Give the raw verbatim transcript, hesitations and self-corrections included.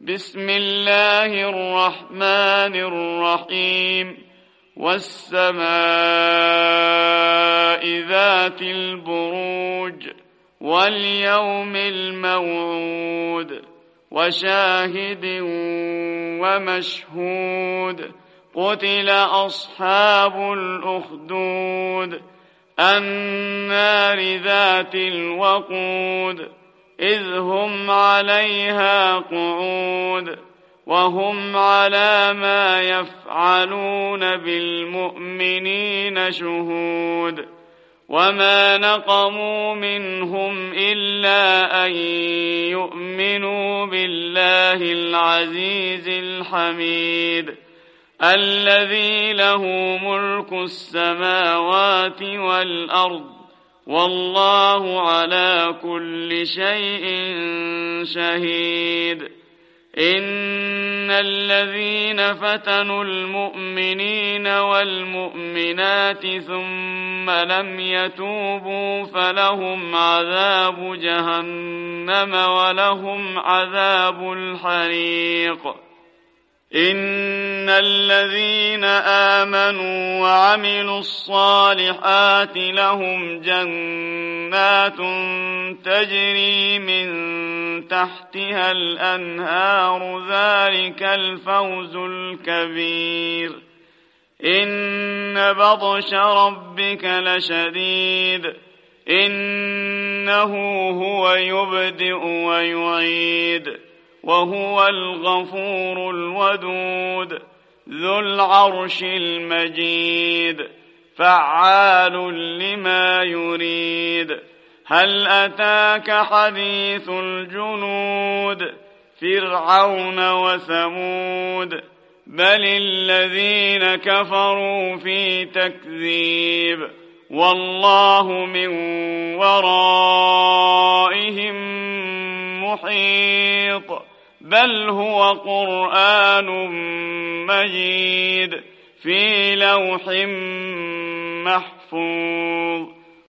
بسم الله الرحمن الرحيم والسماء ذات البروج واليوم الموعود وشاهد ومشهود قتل أصحاب الأخدود النار ذات الوقود إذ هم عليها قعود وهم على ما يفعلون بالمؤمنين شهود وما نقموا منهم إلا أن يؤمنوا بالله العزيز الحميد الذي له ملك السماوات والأرض والله على كل شيء شهيد إن الذين فتنوا المؤمنين والمؤمنات ثم لم يتوبوا فلهم عذاب جهنم ولهم عذاب الحريق إن الذين آمنوا وعملوا الصالحات لهم جنات تجري من تحتها الأنهار ذلك الفوز الكبير إن بطش ربك لشديد إنه هو يبدئ ويعيد وهو الغفور الودود ذو العرش المجيد فعال لما يريد هل أتاك حديث الجنود فرعون وثمود بل الذين كفروا في تكذيب والله من ورائهم محيط بل هو قرآن مجيد في لوح محفوظ